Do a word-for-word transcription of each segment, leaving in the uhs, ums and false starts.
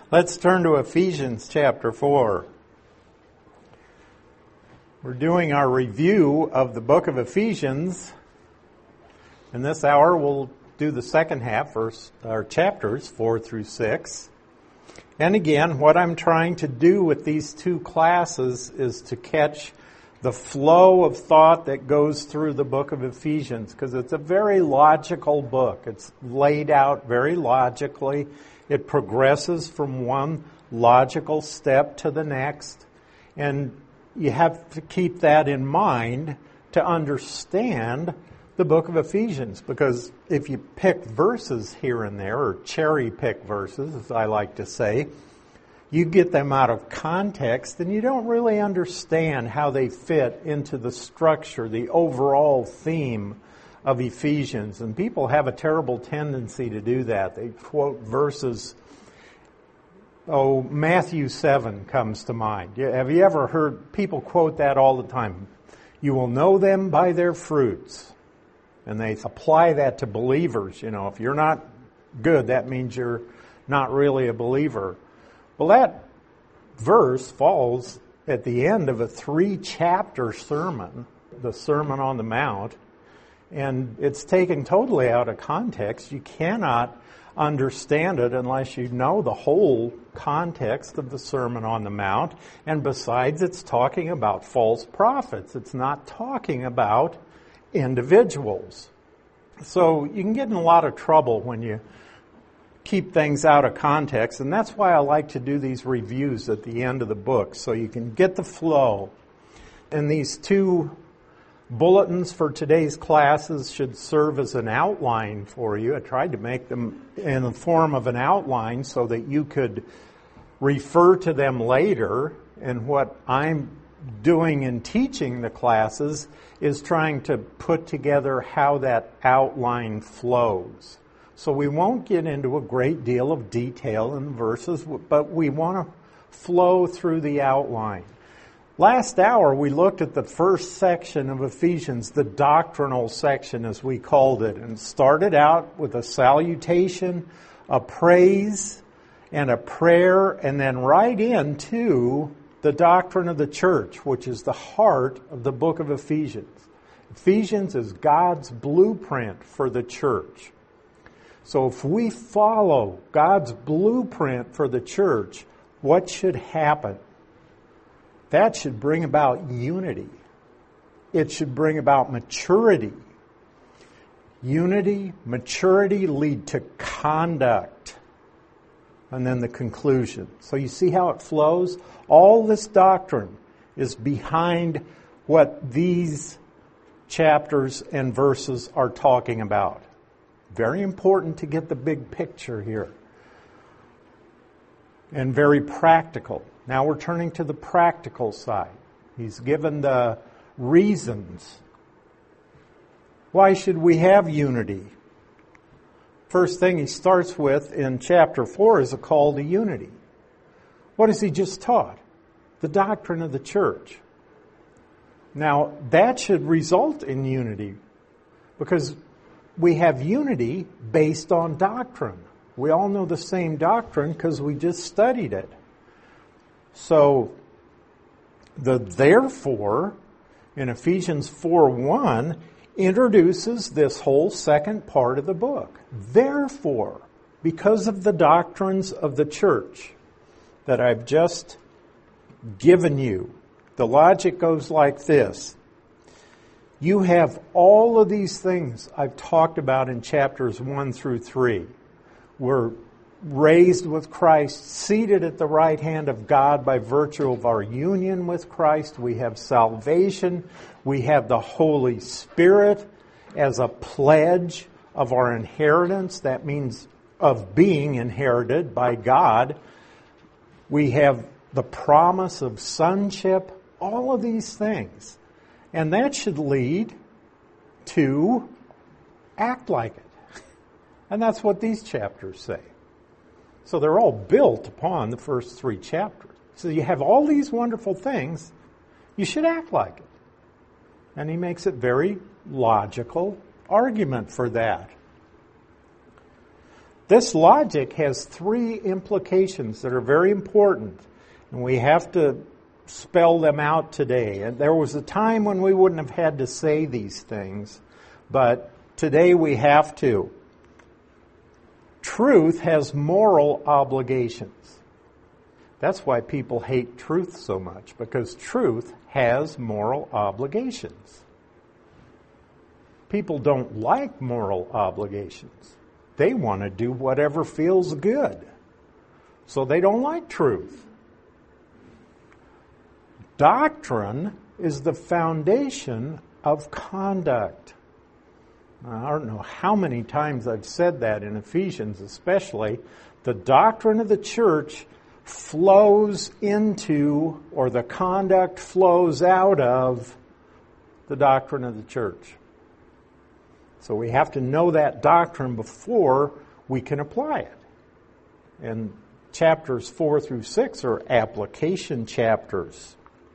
Let's turn to Ephesians chapter four. We're doing our review of the book of Ephesians. In this hour, we'll do the second half, verse, or chapters four through six. And again, what I'm trying to do with these two classes is to catch the flow of thought that goes through the book of Ephesians, because it's a very logical book. It's laid out very logically. It progresses from one logical step to the next. And you have to keep that in mind to understand the book of Ephesians, because if you pick verses here and there, or cherry pick verses, as I like to say, you get them out of context and you don't really understand how they fit into the structure, the overall theme of Ephesians. And people have a terrible tendency to do that. They quote verses. Oh, Matthew seven comes to mind. Have you ever heard people quote that all the time? You will know them by their fruits. And they apply that to believers. You know, if you're not good, that means you're not really a believer. Well, that verse falls at the end of a three-chapter sermon, the Sermon on the Mount, and it's taken totally out of context. You cannot understand it unless you know the whole context of the Sermon on the Mount. And besides, it's talking about false prophets. It's not talking about individuals. So you can get in a lot of trouble when you keep things out of context, and that's why I like to do these reviews at the end of the book, so you can get the flow. And these two bulletins for today's classes should serve as an outline for you. I tried to make them in the form of an outline so that you could refer to them later. And what I'm doing in teaching the classes is trying to put together how that outline flows. So we won't get into a great deal of detail in the verses, but we want to flow through the outline. Last hour, we looked at the first section of Ephesians, the doctrinal section, as we called it, and started out with a salutation, a praise, and a prayer, and then right into the doctrine of the church, which is the heart of the book of Ephesians. Ephesians is God's blueprint for the church. So if we follow God's blueprint for the church, what should happen? That should bring about unity. It should bring about maturity. Unity, maturity lead to conduct. And then the conclusion. So you see how it flows? All this doctrine is behind what these chapters and verses are talking about. Very important to get the big picture here. And very practical. Now we're turning to the practical side. He's given the reasons. Why should we have unity? First thing he starts with in chapter four is a call to unity. What has he just taught? The doctrine of the church. Now that should result in unity, because we have unity based on doctrine. We all know the same doctrine because we just studied it. So, the therefore in Ephesians four one introduces this whole second part of the book. Therefore, because of the doctrines of the church that I've just given you, the logic goes like this. You have all of these things I've talked about in chapters one through three. We're raised with Christ, seated at the right hand of God by virtue of our union with Christ. We have salvation. We have the Holy Spirit as a pledge of our inheritance. That means of being inherited by God. We have the promise of sonship, all of these things. And that should lead to act like it. And that's what these chapters say. So they're all built upon the first three chapters. So you have all these wonderful things, you should act like it. And he makes it very logical argument for that. This logic has three implications that are very important, and we have to spell them out today. And there was a time when we wouldn't have had to say these things, but today we have to. Truth has moral obligations. That's why people hate truth so much, because truth has moral obligations. People don't like moral obligations. They want to do whatever feels good. So they don't like truth. Doctrine is the foundation of conduct. Now, I don't know how many times I've said that in Ephesians especially. The doctrine of the church flows into, or the conduct flows out of, the doctrine of the church. So we have to know that doctrine before we can apply it. And chapters four through six are application chapters.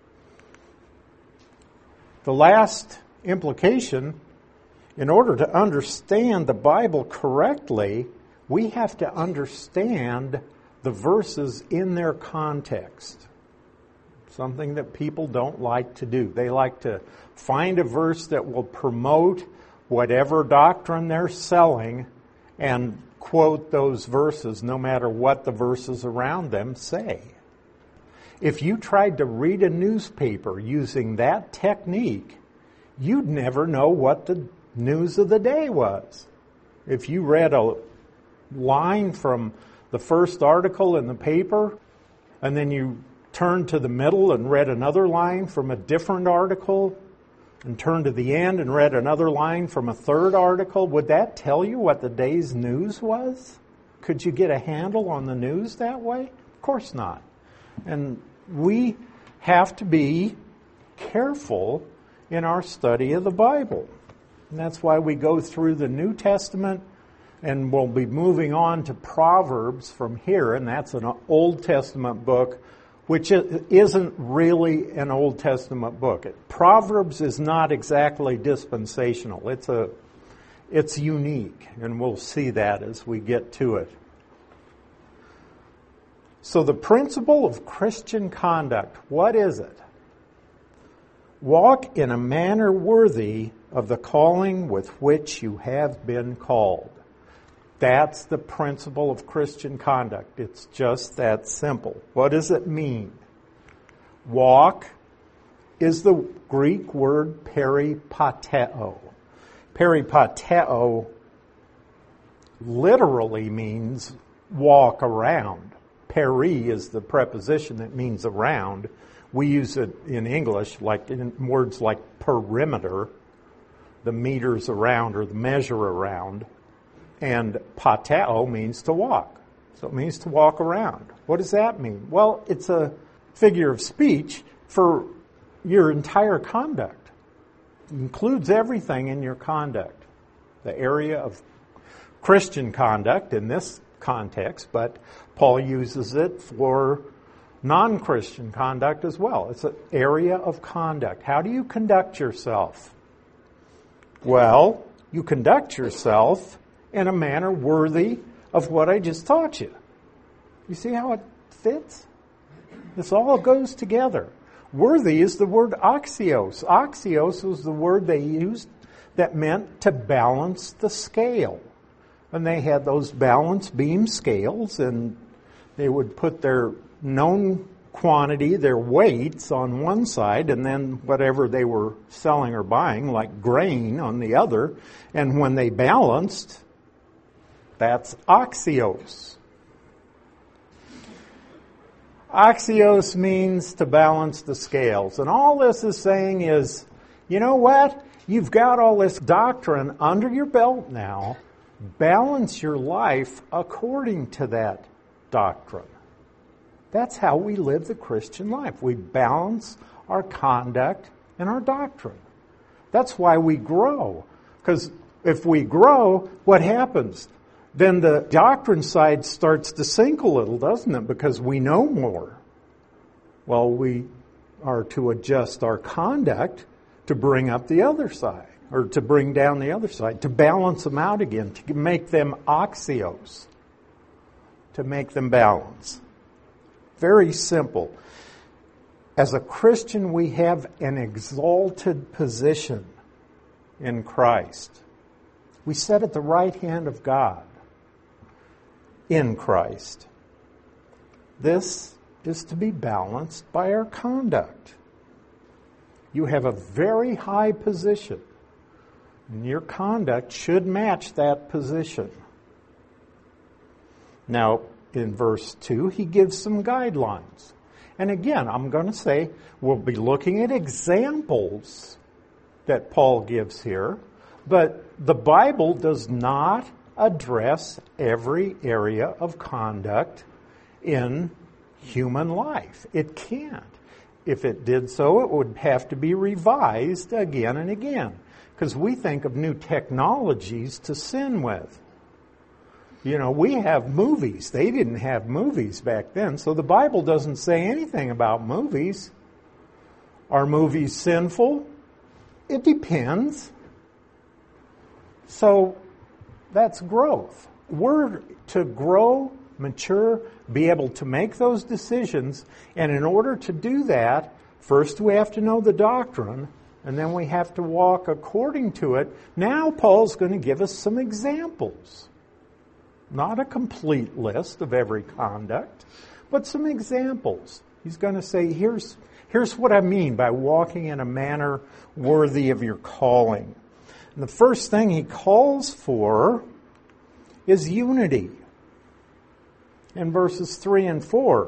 The last implication, in order to understand the Bible correctly, we have to understand the verses in their context. Something that people don't like to do. They like to find a verse that will promote whatever doctrine they're selling and quote those verses no matter what the verses around them say. If you tried to read a newspaper using that technique, you'd never know what the news of the day was. If you read a line from the first article in the paper, and then you turned to the middle and read another line from a different article, and turned to the end and read another line from a third article, would that tell you what the day's news was? Could you get a handle on the news that way? Of course not. And we have to be careful in our study of the Bible. And that's why we go through the New Testament, and we'll be moving on to Proverbs from here, and that's an Old Testament book, which isn't really an Old Testament book. Proverbs is not exactly dispensational. It's a, it's unique, and we'll see that as we get to it. So the principle of Christian conduct, what is it? Walk in a manner worthy of the calling with which you have been called. That's the principle of Christian conduct. It's just that simple. What does it mean? Walk is the Greek word peripateo. Peripateo literally means walk around. Peri is the preposition that means around. We use it in English like in words like perimeter, the meters around or the measure around. And pateo means to walk. So it means to walk around. What does that mean? Well, it's a figure of speech for your entire conduct. It includes everything in your conduct. The area of Christian conduct in this context, but Paul uses it for non-Christian conduct as well. It's an area of conduct. How do you conduct yourself? Well, you conduct yourself in a manner worthy of what I just taught you. You see how it fits? This all goes together. Worthy is the word axios. Axios was the word they used that meant to balance the scale. And they had those balance beam scales, and they would put their known quantity, their weights, on one side, and then whatever they were selling or buying, like grain, on the other. And when they balanced, that's axios. Axios means to balance the scales. And all this is saying is, you know what? You've got all this doctrine under your belt now. Balance your life according to that doctrine. That's how we live the Christian life. We balance our conduct and our doctrine. That's why we grow. Because if we grow, what happens? Then the doctrine side starts to sink a little, doesn't it? Because we know more. Well, we are to adjust our conduct to bring up the other side, or to bring down the other side, to balance them out again, to make them axios. to make them balance. Very simple. As a Christian, we have an exalted position in Christ. We sit at the right hand of God in Christ. This is to be balanced by our conduct. You have a very high position, and your conduct should match that position. Now, in verse two, he gives some guidelines. And again, I'm going to say we'll be looking at examples that Paul gives here, but the Bible does not address every area of conduct in human life. It can't. If it did so, it would have to be revised again and again, because we think of new technologies to sin with. You know, we have movies. They didn't have movies back then, so the Bible doesn't say anything about movies. Are movies sinful? It depends. So that's growth. We're to grow, mature, be able to make those decisions, and in order to do that, first we have to know the doctrine, and then we have to walk according to it. Now Paul's going to give us some examples. Not a complete list of every conduct, but some examples. He's going to say, here's, here's what I mean by walking in a manner worthy of your calling. And the first thing he calls for is unity. In verses three and four,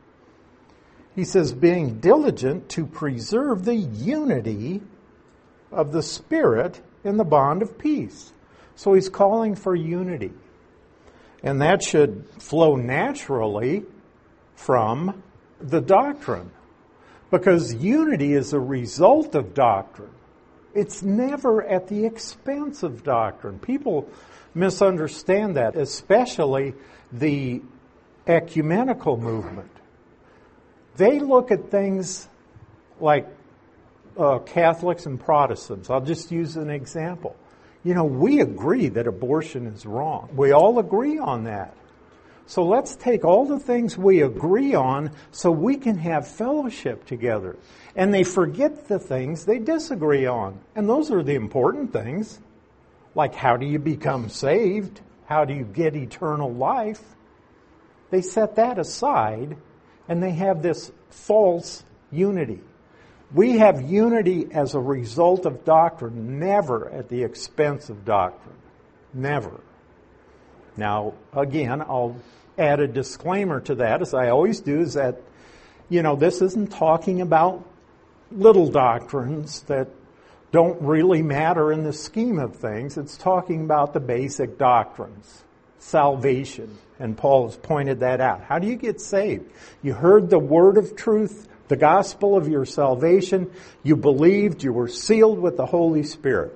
he says, being diligent to preserve the unity of the Spirit in the bond of peace. So he's calling for unity. And that should flow naturally from the doctrine, because unity is a result of doctrine. It's never at the expense of doctrine. People misunderstand that, especially the ecumenical movement. They look at things like uh, Catholics and Protestants. I'll just use an example. You know, we agree that abortion is wrong. We all agree on that. So let's take all the things we agree on so we can have fellowship together. And they forget the things they disagree on. And those are the important things. Like, how do you become saved? How do you get eternal life? They set that aside, and they have this false unity. We have unity as a result of doctrine, never at the expense of doctrine. Never. Now, again, I'll add a disclaimer to that, as I always do, is that, you know, this isn't talking about little doctrines that don't really matter in the scheme of things. It's talking about the basic doctrines, salvation, and Paul has pointed that out. How do you get saved? You heard the word of truth, the gospel of your salvation. You believed, you were sealed with the Holy Spirit.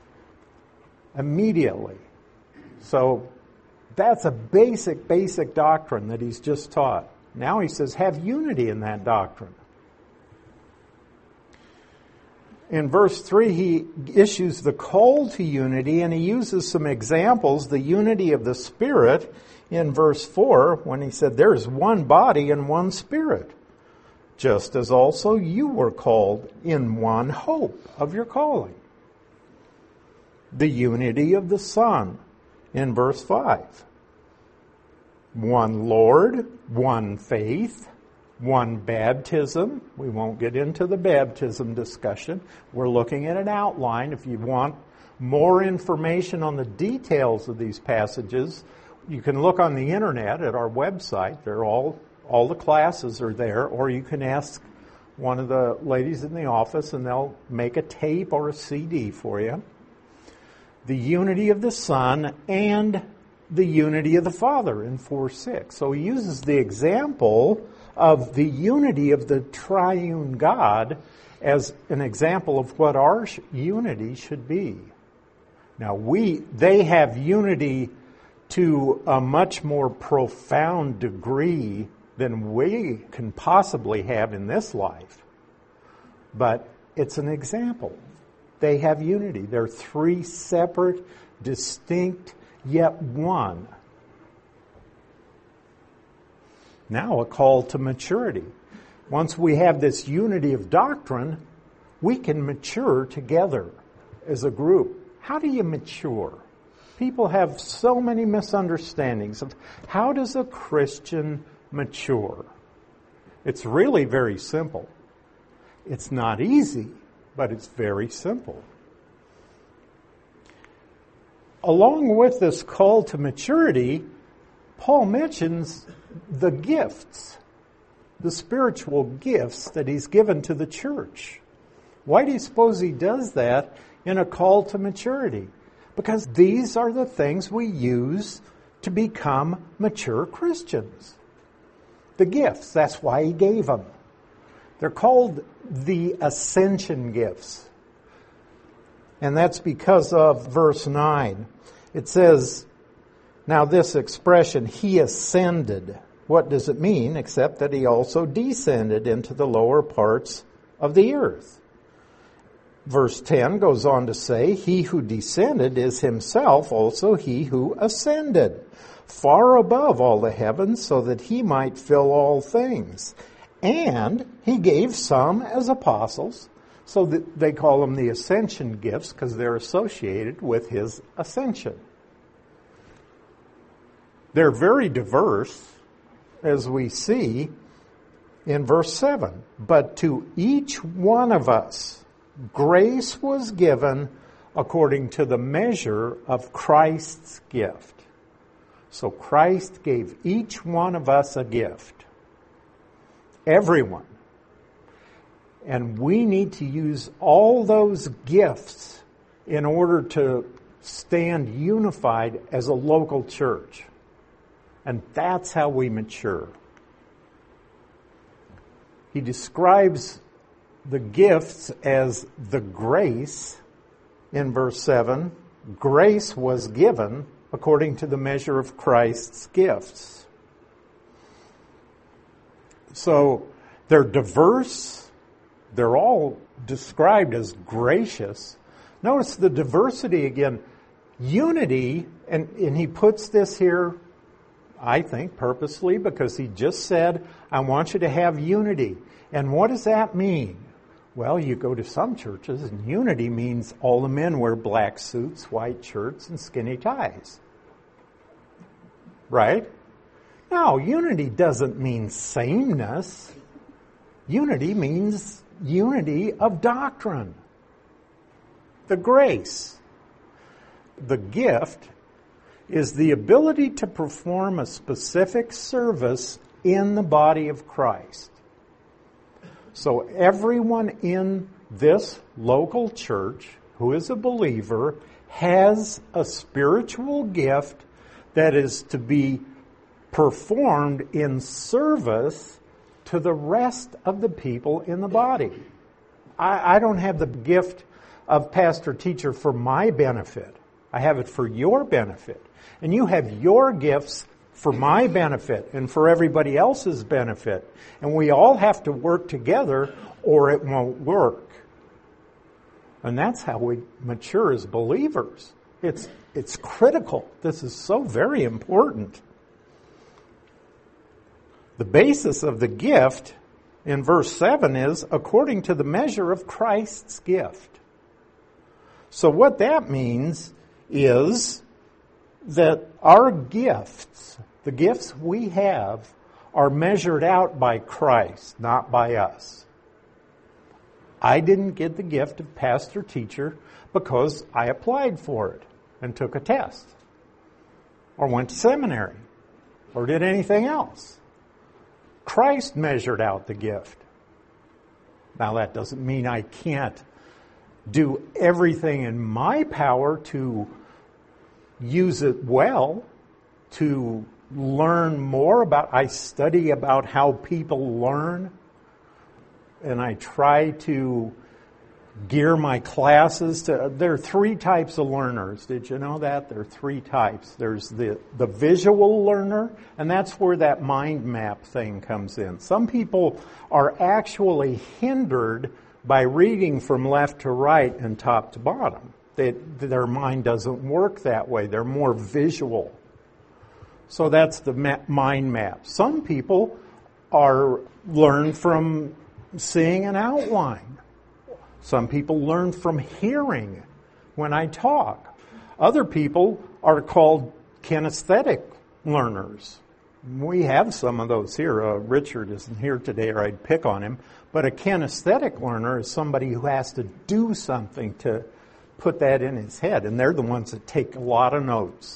Immediately. So that's a basic, basic doctrine that he's just taught. Now he says, have unity in that doctrine. In verse three, he issues the call to unity, and he uses some examples, the unity of the Spirit, in verse four, when he said, there is one body and one Spirit, just as also you were called in one hope of your calling. The unity of the Son, in verse five. One Lord, one faith, one baptism. We won't get into the baptism discussion. We're looking at an outline. If you want more information on the details of these passages, you can look on the internet at our website. They're all, all the classes are there, or you can ask one of the ladies in the office and they'll make a tape or a C D for you. The unity of the Son and the unity of the Father in four six. So he uses the example of the unity of the triune God as an example of what our unity should be. Now, we they have unity to a much more profound degree than we can possibly have in this life. But it's an example. They have unity. They're three separate, distinct, yet one. Now a call to maturity. Once we have this unity of doctrine, we can mature together as a group. How do you mature? People have so many misunderstandings of how does a Christian mature? It's really very simple. It's not easy, but it's very simple. Along with this call to maturity, Paul mentions the gifts, the spiritual gifts that he's given to the church. Why do you suppose he does that in a call to maturity? Because these are the things we use to become mature Christians. The gifts, that's why he gave them. They're called the ascension gifts. And that's because of verse nine. It says, now this expression, he ascended. What does it mean except that he also descended into the lower parts of the earth? Verse ten goes on to say, he who descended is himself also he who ascended far above all the heavens so that he might fill all things. And he gave some as apostles, so that they call them the ascension gifts because they're associated with his ascension. They're very diverse, as we see in verse seven. But to each one of us, grace was given according to the measure of Christ's gift. So Christ gave each one of us a gift. Everyone. And we need to use all those gifts in order to stand unified as a local church. And that's how we mature. He describes the gifts as the grace in verse seven. Grace was given according to the measure of Christ's gifts. So they're diverse. They're all described as gracious. Notice the diversity again. Unity, and, and he puts this here, I think, purposely, because he just said, I want you to have unity. And what does that mean? Well, you go to some churches, and unity means all the men wear black suits, white shirts, and skinny ties. Right? No, unity doesn't mean sameness. Unity means unity of doctrine. The grace, the gift, is the ability to perform a specific service in the body of Christ. So everyone in this local church who is a believer has a spiritual gift that is to be performed in service to the rest of the people in the body. I, I don't have the gift of pastor teacher for my benefit. I have it for your benefit. And you have your gifts for my benefit and for everybody else's benefit. And we all have to work together or it won't work. And that's how we mature as believers. It's, it's critical. This is so very important. The basis of the gift in verse seven is according to the measure of Christ's gift. So what that means is that our gifts, the gifts we have, are measured out by Christ, not by us. I didn't get the gift of pastor teacher because I applied for it and took a test or went to seminary or did anything else. Christ measured out the gift. Now that doesn't mean I can't do everything in my power to use it well, to learn more about, I study about how people learn, and I try to gear my classes to, there are three types of learners. Did you know that? There are three types. There's the, the visual learner, and that's where that mind map thing comes in. Some people are actually hindered by reading from left to right and top to bottom. They, their mind doesn't work that way. They're more visual. So that's the ma- mind map. Some people are learn from seeing an outline. Some people learn from hearing when I talk. Other people are called kinesthetic learners. We have some of those here. Uh, Richard isn't here today, or I'd pick on him. But a kinesthetic learner is somebody who has to do something to put that in his head. And they're the ones that take a lot of notes.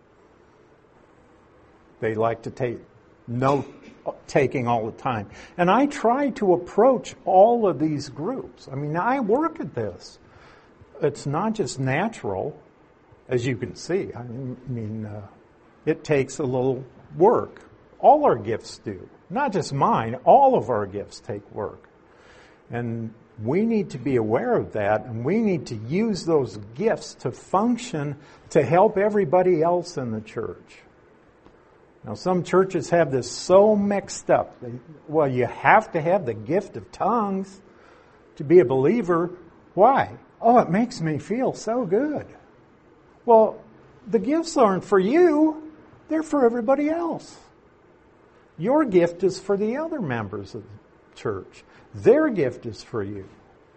They like to take note taking all the time. And I try to approach all of these groups. I mean, I work at this. It's not just natural, as you can see. I mean, uh, it takes a little work. All our gifts do. Not just mine. All of our gifts take work. And we need to be aware of that, and we need to use those gifts to function to help everybody else in the church. Now, some churches have this so mixed up. They, well, you have to have the gift of tongues to be a believer. Why? Oh, it makes me feel so good. Well, the gifts aren't for you. They're for everybody else. Your gift is for the other members of the church. Their gift is for you.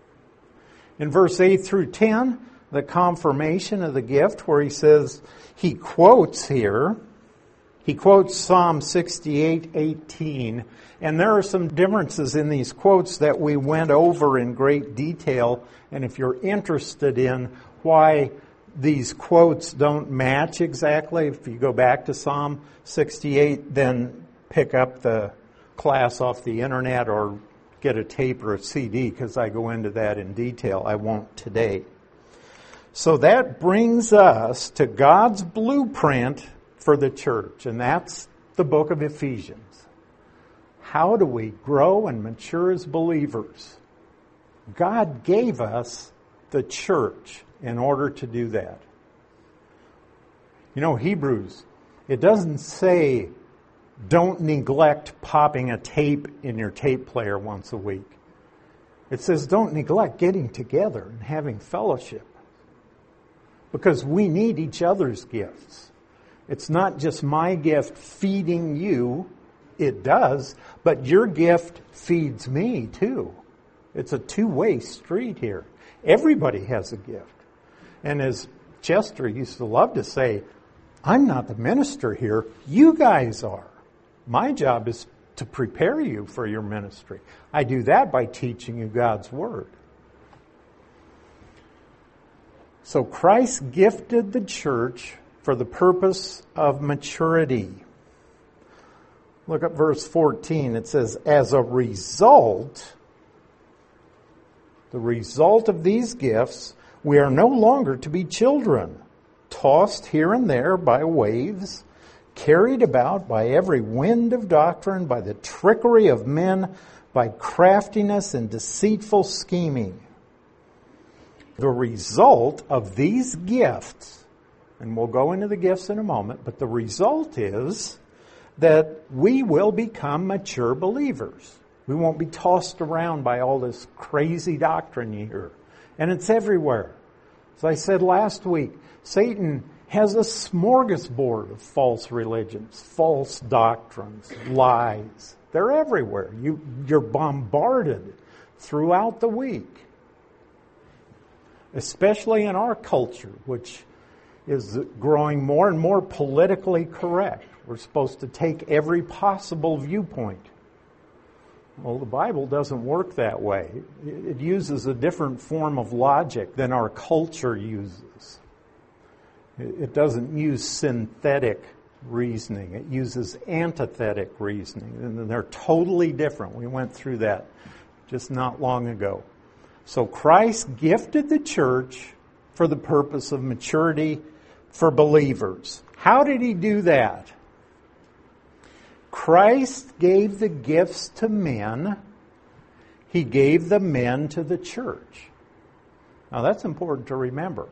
In verse eight through ten, the confirmation of the gift, where he says, he quotes here, he quotes Psalm sixty-eight eighteen, and there are some differences in these quotes that we went over in great detail, and if you're interested in why these quotes don't match exactly, if you go back to Psalm sixty-eight, then pick up the class off the internet or get a tape or a C D, because I go into that in detail. I won't today. So that brings us to God's blueprint for the church, and that's the book of Ephesians. How do we grow and mature as believers? God gave us the church in order to do that. You know, Hebrews, it doesn't say don't neglect popping a tape in your tape player once a week. It says don't neglect getting together and having fellowship, because we need each other's gifts. It's not just my gift feeding you. It does, but your gift feeds me too. It's a two-way street here. Everybody has a gift. And as Chester used to love to say, I'm not the minister here. You guys are. My job is to prepare you for your ministry. I do that by teaching you God's Word. So Christ gifted the church for the purpose of maturity. Look at verse fourteen. It says, as a result, the result of these gifts, we are no longer to be children, tossed here and there by waves, carried about by every wind of doctrine, by the trickery of men, by craftiness and deceitful scheming. The result of these gifts, and we'll go into the gifts in a moment, but the result is that we will become mature believers. We won't be tossed around by all this crazy doctrine you hear. And it's everywhere. As I said last week, Satan has a smorgasbord of false religions, false doctrines, lies. They're everywhere. You, you're bombarded throughout the week. Especially in our culture, which is growing more and more politically correct. We're supposed to take every possible viewpoint. Well, the Bible doesn't work that way. It uses a different form of logic than our culture uses. It doesn't use synthetic reasoning. It uses antithetic reasoning. And they're totally different. We went through that just not long ago. So Christ gifted the church for the purpose of maturity for believers. How did he do that? Christ gave the gifts to men. He gave the men to the church. Now that's important to remember.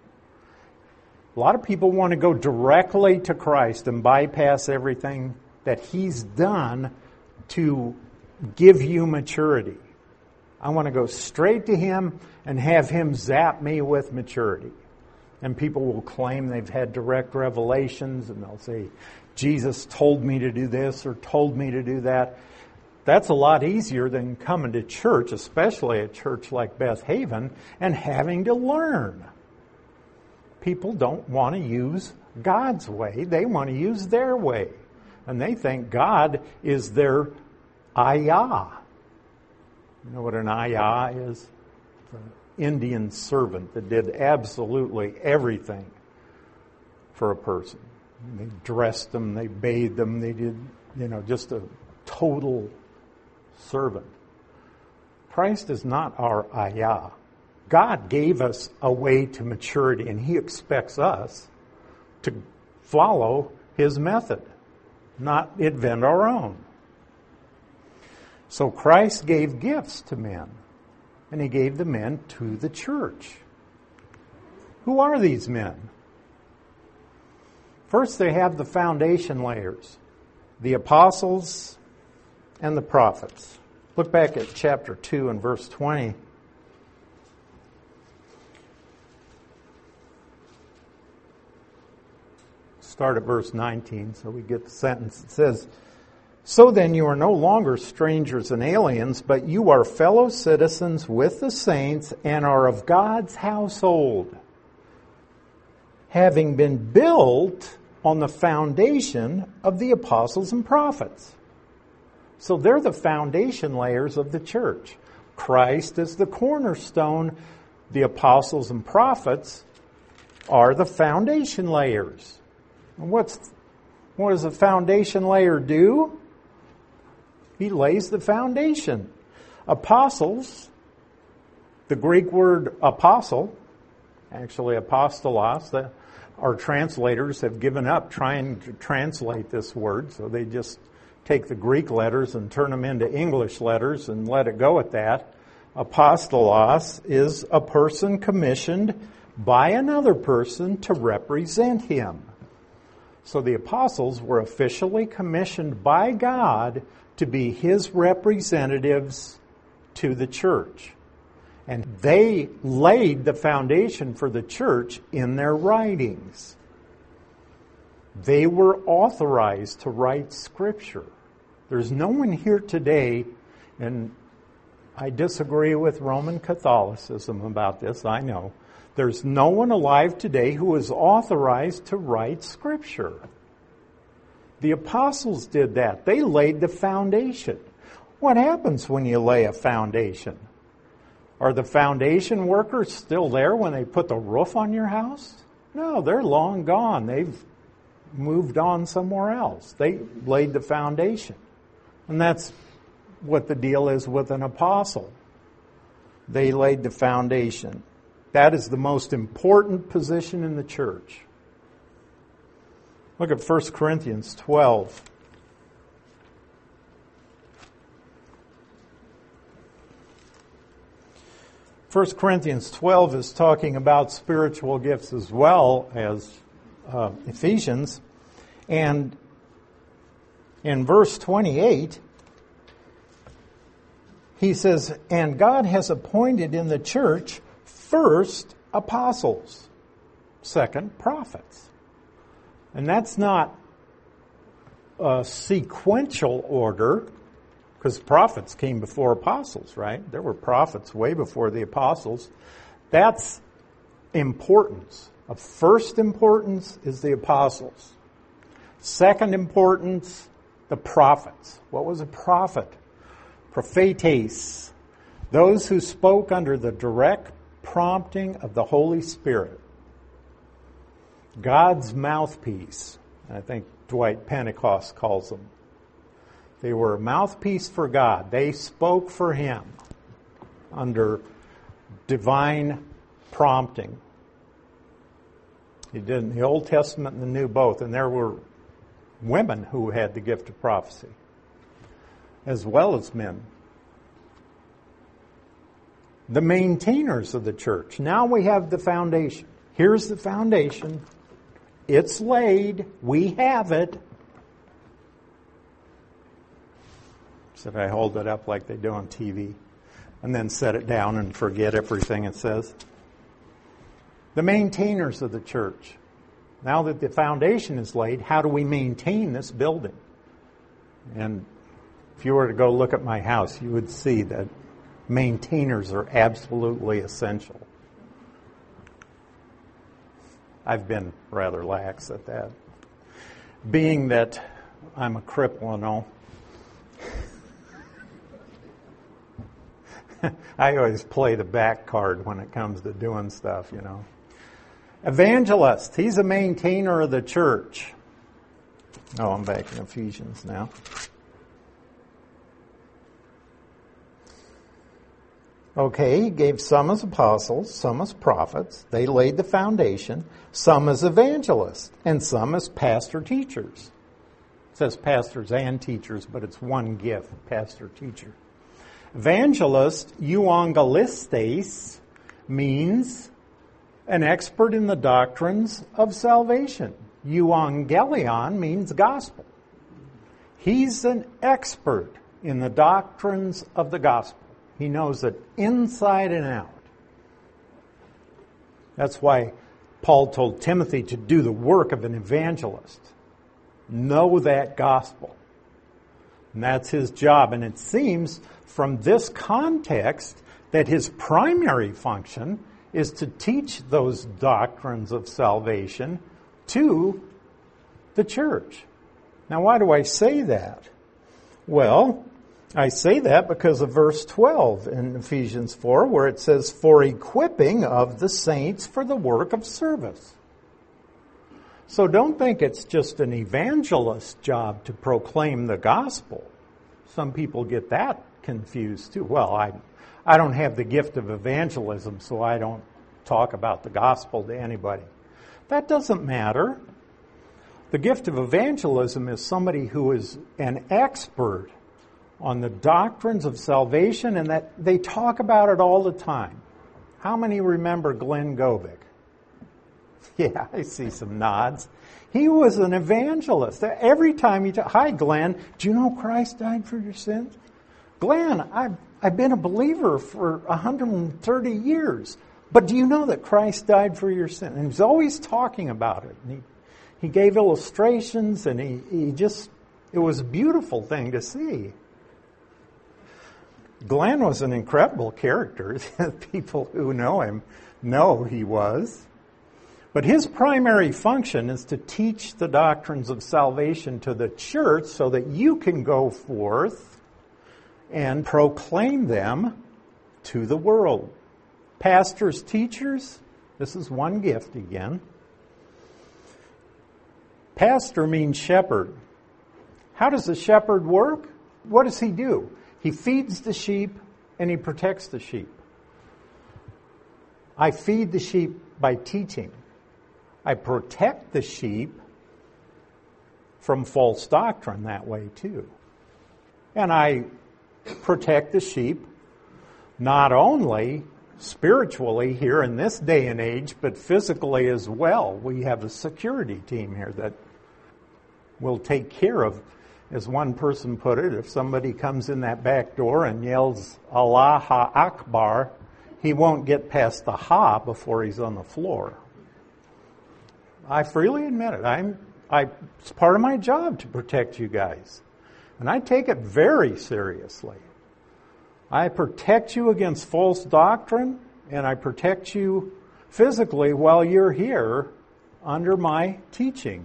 A lot of people want to go directly to Christ and bypass everything that he's done to give you maturity. I want to go straight to him and have him zap me with maturity. And people will claim they've had direct revelations, and they'll say, Jesus told me to do this or told me to do that. That's a lot easier than coming to church, especially a church like Beth Haven, and having to learn. People don't want to use God's way. They want to use their way. And they think God is their ayah. You know what an ayah is? It's an Indian servant that did absolutely everything for a person. They dressed them, they bathed them, they did, you know, just a total servant. Christ is not our ayah. God gave us a way to maturity, and He expects us to follow His method, not invent our own. So Christ gave gifts to men, and He gave the men to the church. Who are these men? First, they have the foundation layers, the apostles and the prophets. Look back at chapter two and verse twenty. Start at verse nineteen so we get the sentence. It says, "So then you are no longer strangers and aliens, but you are fellow citizens with the saints and are of God's household, having been built on the foundation of the apostles and prophets." So they're the foundation layers of the church. Christ is the cornerstone. The apostles and prophets are the foundation layers. And what's, what does a foundation layer do? He lays the foundation. Apostles, the Greek word apostle, actually apostolos, the, our translators have given up trying to translate this word, so they just take the Greek letters and turn them into English letters and let it go at that. Apostolos is a person commissioned by another person to represent him. So the apostles were officially commissioned by God to be His representatives to the church. And they laid the foundation for the church in their writings. They were authorized to write Scripture. There's no one here today, and I disagree with Roman Catholicism about this, I know. There's no one alive today who is authorized to write Scripture. The apostles did that. They laid the foundation. What happens when you lay a foundation? Are the foundation workers still there when they put the roof on your house? No, they're long gone. They've moved on somewhere else. They laid the foundation. And that's what the deal is with an apostle. They laid the foundation. That is the most important position in the church. Look at First Corinthians twelve. First Corinthians twelve is talking about spiritual gifts as well as uh, Ephesians. And in verse twenty-eight, he says, "And God has appointed in the church first apostles, second prophets." And that's not a sequential order, because prophets came before apostles, right? There were prophets way before the apostles. That's importance. Of first importance is the apostles. Second importance, the prophets. What was a prophet? Prophetes. Those who spoke under the direct prompting of the Holy Spirit. God's mouthpiece. I think Dwight Pentecost calls them. They were a mouthpiece for God. They spoke for Him under divine prompting. He did in the Old Testament and the New both. And there were women who had the gift of prophecy, as well as men. The maintainers of the church. Now we have the foundation. Here's the foundation. It's laid. We have it. Should I hold it up like they do on T V and then set it down and forget everything it says? The maintainers of the church. Now that the foundation is laid, how do we maintain this building? And if you were to go look at my house, you would see that maintainers are absolutely essential. I've been rather lax at that. Being that I'm a cripple and all, I always play the back card when it comes to doing stuff, you know. Evangelist, he's a maintainer of the church. Oh, I'm back in Ephesians now. Okay, he gave some as apostles, some as prophets. They laid the foundation. Some as evangelists, and some as pastor-teachers. It says pastors and teachers, but it's one gift, pastor-teacher. Evangelist, euangelistes, means an expert in the doctrines of salvation. Euangelion means gospel. He's an expert in the doctrines of the gospel. He knows it inside and out. That's why Paul told Timothy to do the work of an evangelist. Know that gospel. And that's his job. And it seems from this context that his primary function is to teach those doctrines of salvation to the church. Now, why do I say that? Well, I say that because of verse twelve in Ephesians four, where it says, for equipping of the saints for the work of service. So don't think it's just an evangelist's job to proclaim the gospel. Some people get that confused too. Well, I I don't have the gift of evangelism, so I don't talk about the gospel to anybody. That doesn't matter. The gift of evangelism is somebody who is an expert on the doctrines of salvation, and that they talk about it all the time. How many remember Glenn Govick? Yeah, I see some nods. He was an evangelist. Every time he talked, hi Glenn, do you know Christ died for your sins? Glenn, I've, I've been a believer for one hundred thirty years, but do you know that Christ died for your sins? And he's always talking about it. And he, he gave illustrations, and he, he just, it was a beautiful thing to see. Glenn was an incredible character. People who know him know he was. But his primary function is to teach the doctrines of salvation to the church so that you can go forth and proclaim them to the world. Pastors, teachers, this is one gift again. Pastor means shepherd. How does a shepherd work? What does he do? He feeds the sheep and he protects the sheep. I feed the sheep by teaching. I protect the sheep from false doctrine that way too. And I protect the sheep not only spiritually here in this day and age, but physically as well. We have a security team here that will take care of, as one person put it, if somebody comes in that back door and yells Allah Akbar, he won't get past the ha before he's on the floor. I freely admit it. I'm, I, it's part of my job to protect you guys. And I take it very seriously. I protect you against false doctrine, and I protect you physically while you're here under my teaching.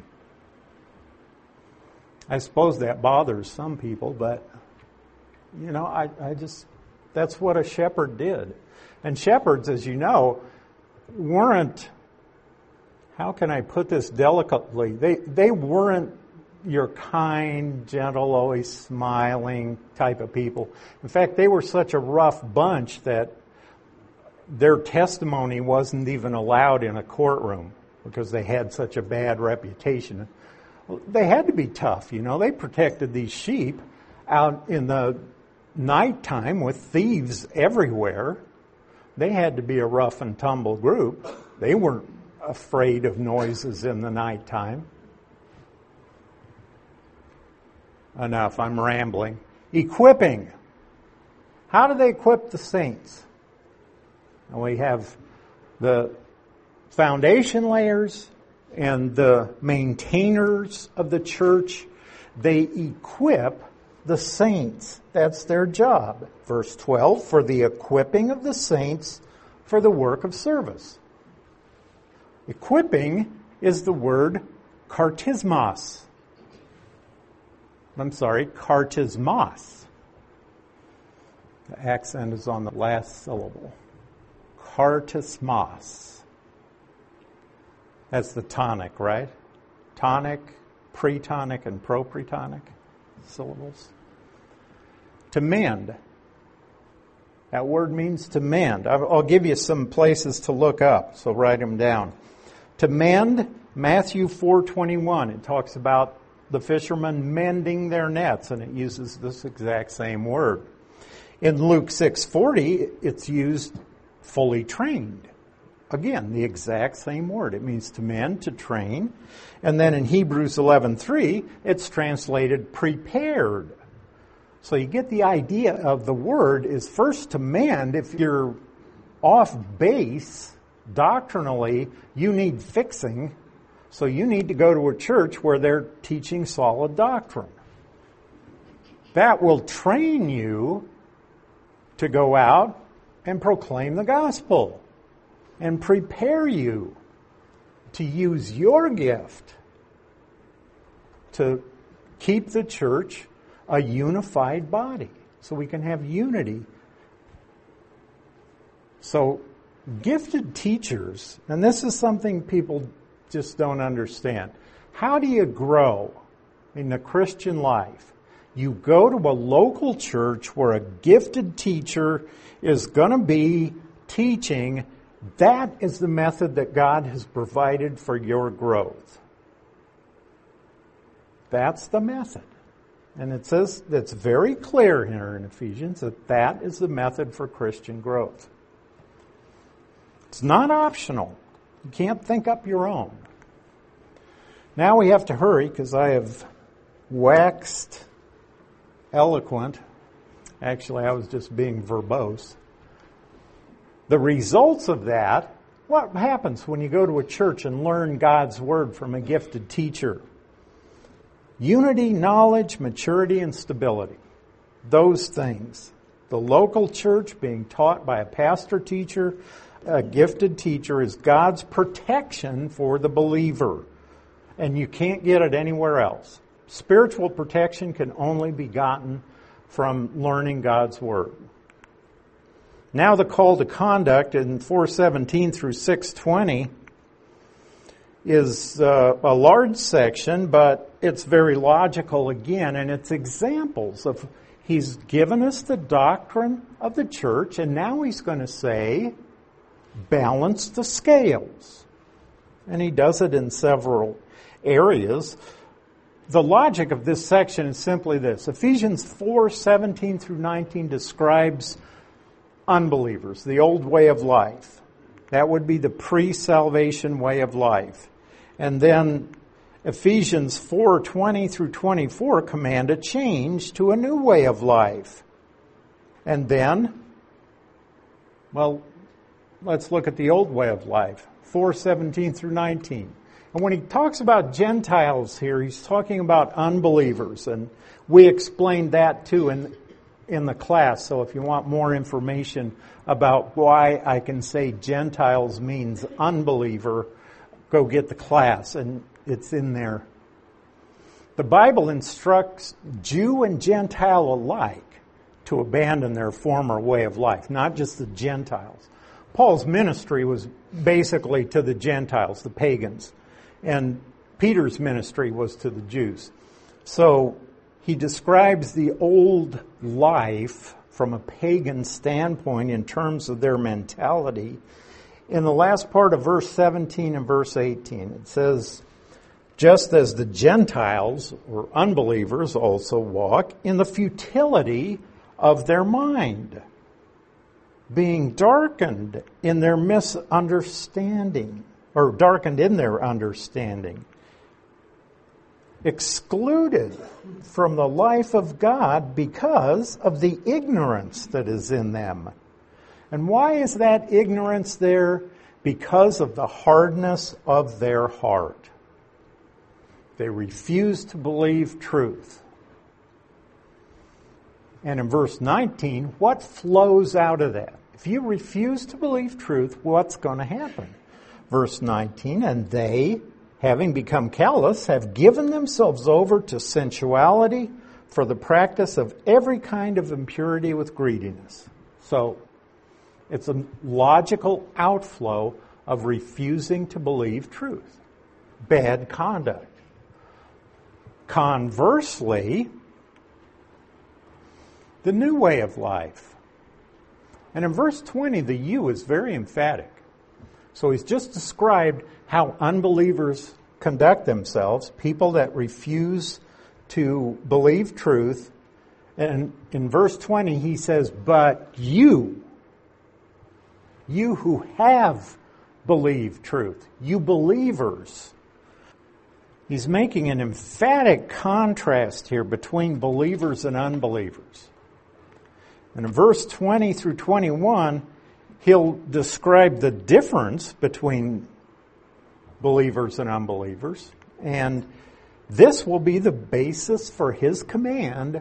I suppose that bothers some people, but, you know, I, I just, that's what a shepherd did. And shepherds, as you know, weren't, how can I put this delicately? They they weren't your kind, gentle, always smiling type of people. In fact, they were such a rough bunch that their testimony wasn't even allowed in a courtroom because they had such a bad reputation. They had to be tough, you know. They protected these sheep out in the nighttime with thieves everywhere. They had to be a rough and tumble group. They weren't afraid of noises in the nighttime. Enough, I'm rambling. Equipping. How do they equip the saints? And we have the foundation layers, and the maintainers of the church, they equip the saints. That's their job. Verse twelve, for the equipping of the saints for the work of service. Equipping is the word kartismos. I'm sorry, kartismos. The accent is on the last syllable. Kartismos. That's the tonic, right? Tonic, pretonic, and propretonic syllables. To mend. That word means to mend. I'll give you some places to look up, so write them down. To mend, Matthew four twenty-one, it talks about the fishermen mending their nets, and it uses this exact same word. In Luke six forty, it's used fully trained. Again, the exact same word. It means to mend, to train. And then in Hebrews eleven three, it's translated prepared. So you get the idea of the word is first to mend. If you're off base doctrinally, you need fixing. So you need to go to a church where they're teaching solid doctrine. That will train you to go out and proclaim the gospel and prepare you to use your gift to keep the church a unified body so we can have unity. So gifted teachers, and this is something people just don't understand. How do you grow in the Christian life? You go to a local church where a gifted teacher is going to be teaching. That is the method that God has provided for your growth. That's the method. And it says, it's very clear here in Ephesians that that is the method for Christian growth. It's not optional. You can't think up your own. Now we have to hurry because I have waxed eloquent. Actually, I was just being verbose. The results of that, what happens when you go to a church and learn God's Word from a gifted teacher? Unity, knowledge, maturity, and stability. Those things. The local church being taught by a pastor teacher, a gifted teacher, is God's protection for the believer. And you can't get it anywhere else. Spiritual protection can only be gotten from learning God's Word. Now the call to conduct in four seventeen through six twenty is uh, a large section, but it's very logical again, and it's examples of, he's given us the doctrine of the church, and now he's going to say, balance the scales. And he does it in several areas. The logic of this section is simply this. Ephesians four seventeen through nineteen describes unbelievers, the old way of life. That would be the pre-salvation way of life. And then Ephesians four twenty through twenty-four command a change to a new way of life. And then, well, let's look at the old way of life, four seventeen through nineteen. And when he talks about Gentiles here, he's talking about unbelievers. And we explained that too in, in the class. So if you want more information about why I can say Gentiles means unbeliever, go get the class, and it's in there. The Bible instructs Jew and Gentile alike to abandon their former way of life, not just the Gentiles. Paul's ministry was basically to the Gentiles, the pagans, and Peter's ministry was to the Jews. So he describes the old life from a pagan standpoint in terms of their mentality. In the last part of verse seventeen and verse eighteen, it says, just as the Gentiles or unbelievers also walk in the futility of their mind, being darkened in their misunderstanding, or darkened in their understanding, excluded from the life of God because of the ignorance that is in them. And why is that ignorance there? because of the hardness of their heart. They refuse to believe truth. And in verse nineteen, what flows out of that? If you refuse to believe truth, what's going to happen? Verse nineteen, and they, having become callous, have given themselves over to sensuality for the practice of every kind of impurity with greediness. So, it's a logical outflow of refusing to believe truth. Bad conduct. Conversely, the new way of life. And in verse twenty, the you is very emphatic. So he's just described how unbelievers conduct themselves, people that refuse to believe truth. And in verse twenty, he says, but you, you who have believed truth, you believers. He's making an emphatic contrast here between believers and unbelievers. And in verse twenty through twenty-one, he'll describe the difference between believers and unbelievers. And this will be the basis for his command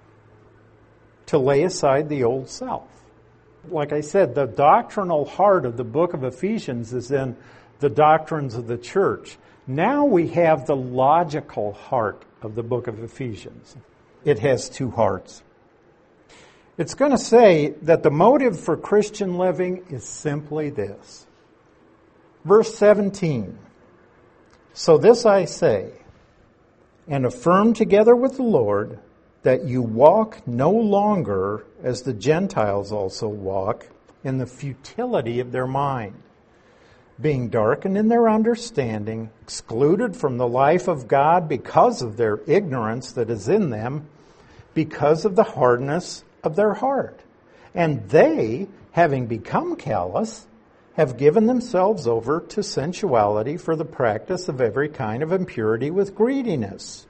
to lay aside the old self. Like I said, the doctrinal heart of the book of Ephesians is in the doctrines of the church. Now we have the logical heart of the book of Ephesians. It has two hearts. It's going to say that the motive for Christian living is simply this. Verse seventeen. So this I say, and affirm together with the Lord, that you walk no longer as the Gentiles also walk, in the futility of their mind, being darkened in their understanding, excluded from the life of God because of their ignorance that is in them, because of the hardness of their heart. And they, having become callous, have given themselves over to sensuality for the practice of every kind of impurity with greediness.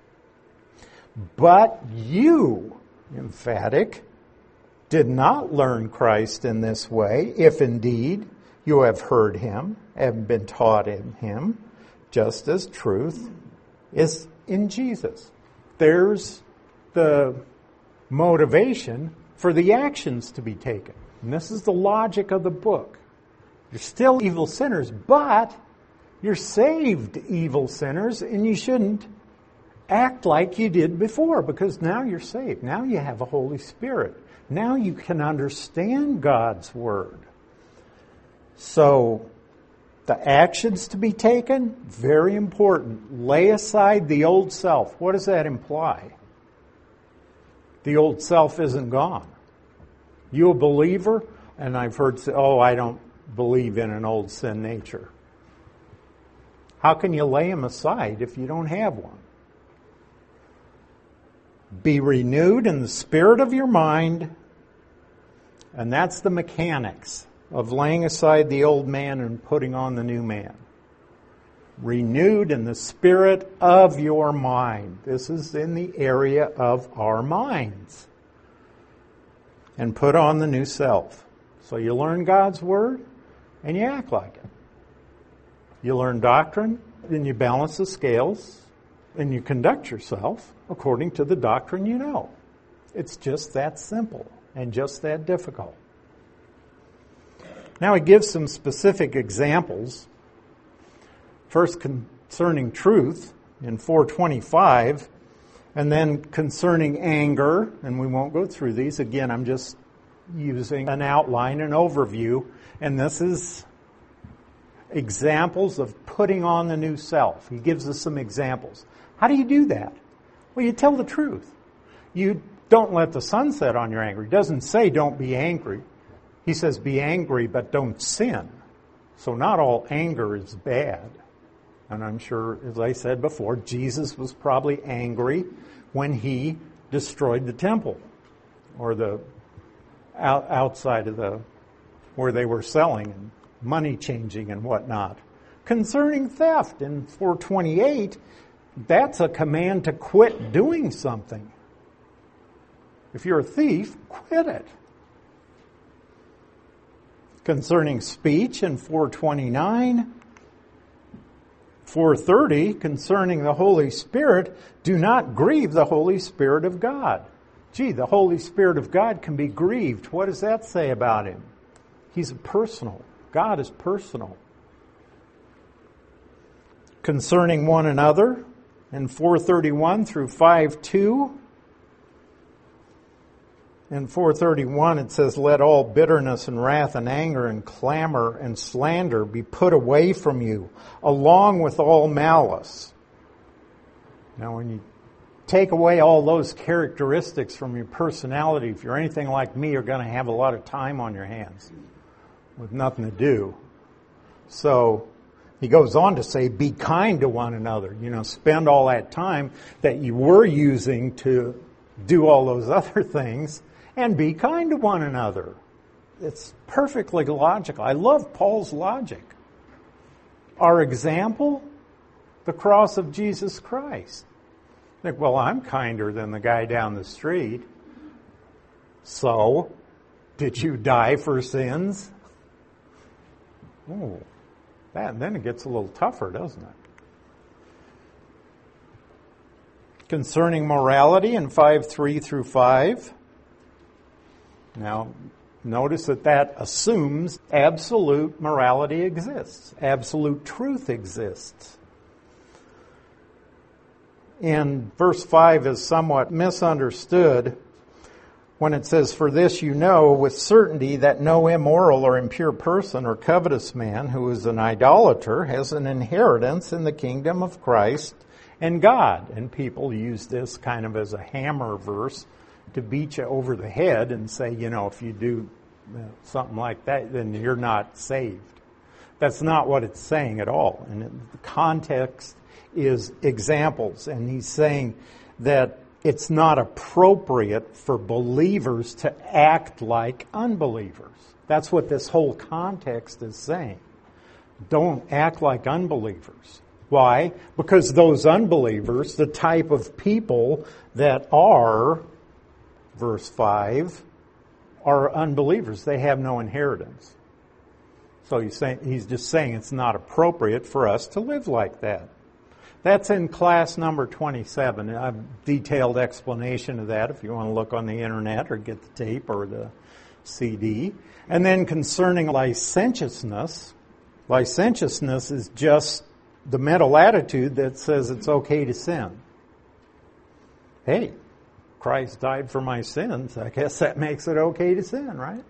But you, emphatic, did not learn Christ in this way, if indeed you have heard him, have been taught in him, just as truth is in Jesus. There's the motivation for the actions to be taken. And this is the logic of the book. You're still evil sinners, but you're saved evil sinners, and you shouldn't act like you did before, because now you're saved. Now you have a Holy Spirit. Now you can understand God's Word. So, the actions to be taken, very important. Lay aside the old self. What does that imply? The old self isn't gone. You a believer? And I've heard say, oh, I don't believe in an old sin nature. How can you lay them aside if you don't have one? Be renewed in the spirit of your mind, and that's the mechanics of laying aside the old man and putting on the new man. Renewed in the spirit of your mind. This is in the area of our minds. And put on the new self. So you learn God's Word, and you act like it. You learn doctrine, then you balance the scales, and you conduct yourself according to the doctrine you know. It's just that simple and just that difficult. Now he gives some specific examples. First concerning truth in four twenty-five, and then concerning anger, and we won't go through these. Again, I'm just using an outline, an overview, and this is examples of putting on the new self. He gives us some examples. How do you do that? Well, you tell the truth. You don't let the sun set on your anger. He doesn't say don't be angry. He says be angry, but don't sin. So not all anger is bad. And I'm sure, as I said before, Jesus was probably angry when he destroyed the temple or the out, outside of the where they were selling and money changing and whatnot. Concerning theft in four twenty-eight, that's a command to quit doing something. If you're a thief, quit it. concerning speech in four twenty-nine. four thirty, concerning the Holy Spirit, do not grieve the Holy Spirit of God. Gee, the Holy Spirit of God can be grieved. What does that say about him? He's personal. God is personal. Concerning one another, in four thirty-one through five two. In four thirty-one it says, let all bitterness and wrath and anger and clamor and slander be put away from you, along with all malice. Now when you take away all those characteristics from your personality, if you're anything like me, you're going to have a lot of time on your hands with nothing to do. So he goes on to say, be kind to one another. You know, spend all that time that you were using to do all those other things and be kind to one another. It's perfectly logical. I love Paul's logic. Our example, the cross of Jesus Christ. Think, well, I'm kinder than the guy down the street. So, did you die for sins? Oh, that, then it gets a little tougher, doesn't it? Concerning morality in five three through five. Now, notice that that assumes absolute morality exists. Absolute truth exists. In verse five is somewhat misunderstood when it says, for this you know with certainty that no immoral or impure person or covetous man who is an idolater has an inheritance in the kingdom of Christ and God. And people use this kind of as a hammer verse to beat you over the head and say, you know, if you do something like that, then you're not saved. That's not what it's saying at all. And the context is examples. And he's saying that it's not appropriate for believers to act like unbelievers. That's what this whole context is saying. Don't act like unbelievers. Why? Because those unbelievers, the type of people that are, verse five, are unbelievers. They have no inheritance. So he's saying, he's just saying it's not appropriate for us to live like that. That's in class number twenty-seven. I have a detailed explanation of that if you want to look on the internet or get the tape or the C D. And then concerning licentiousness, licentiousness is just the mental attitude that says it's okay to sin. Hey, Christ died for my sins. I guess that makes it okay to sin, right?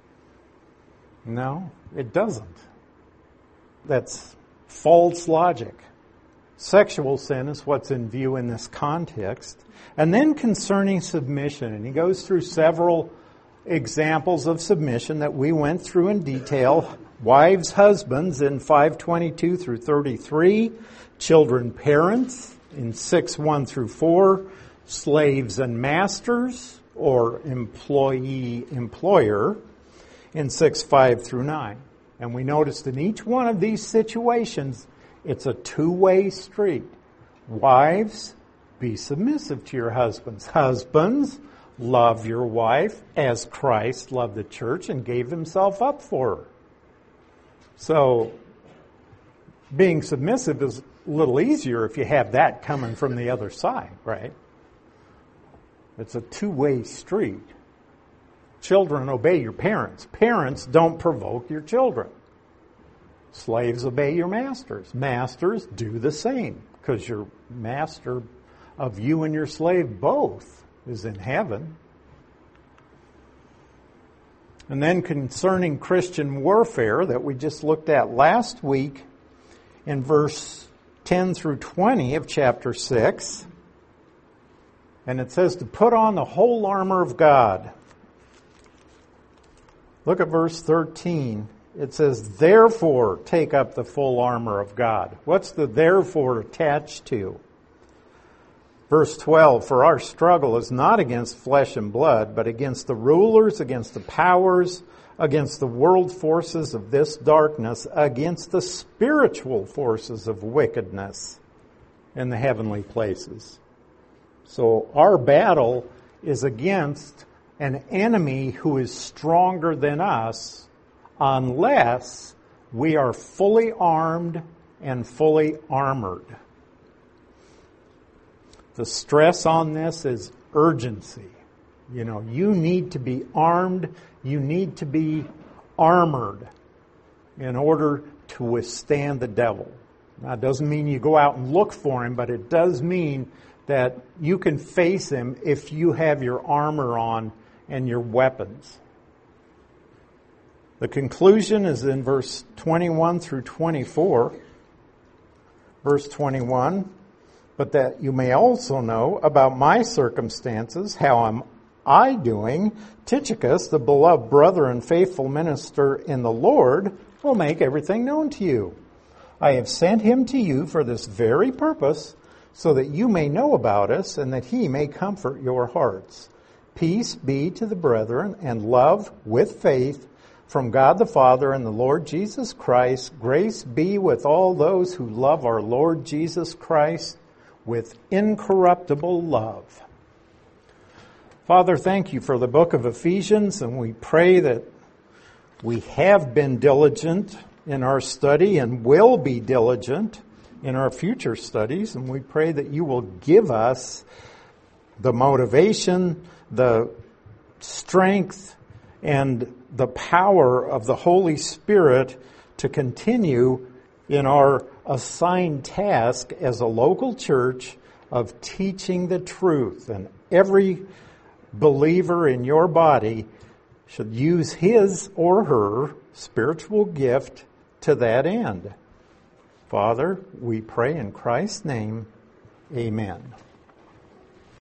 No, it doesn't. That's false logic. Sexual sin is what's in view in this context. And then concerning submission, and he goes through several examples of submission that we went through in detail. Wives, husbands in five twenty-two through thirty-three. Children, parents in six one through four. Slaves and masters, or employee, employer, in six five through nine. And we noticed in each one of these situations, it's a two-way street. Wives, be submissive to your husbands. Husbands, love your wife as Christ loved the church and gave himself up for her. So, being submissive is a little easier if you have that coming from the other side, right? It's a two-way street. Children, obey your parents. Parents, don't provoke your children. Slaves, obey your masters. Masters, do the same, because your master of you and your slave both is in heaven. And then concerning Christian warfare that we just looked at last week in verse ten through twenty of chapter six. And it says to put on the whole armor of God. Look at verse thirteen. It says, therefore, take up the full armor of God. What's the therefore attached to? Verse twelve, for our struggle is not against flesh and blood, but against the rulers, against the powers, against the world forces of this darkness, against the spiritual forces of wickedness in the heavenly places. So our battle is against an enemy who is stronger than us unless we are fully armed and fully armored. The stress on this is urgency. You know, you need to be armed, you need to be armored in order to withstand the devil. Now, it doesn't mean you go out and look for him, but it does mean that you can face him if you have your armor on and your weapons. The conclusion is in verse twenty-one through twenty-four. Verse twenty-one, but that you may also know about my circumstances, how am I doing? Tychicus, the beloved brother and faithful minister in the Lord, will make everything known to you. I have sent him to you for this very purpose, so that you may know about us and that he may comfort your hearts. Peace be to the brethren and love with faith from God the Father and the Lord Jesus Christ. Grace be with all those who love our Lord Jesus Christ with incorruptible love. Father, thank you for the book of Ephesians, and we pray that we have been diligent in our study and will be diligent in our future studies, and we pray that you will give us the motivation, the strength, and the power of the Holy Spirit to continue in our assigned task as a local church of teaching the truth. And every believer in your body should use his or her spiritual gift to that end. Father, we pray in Christ's name, amen.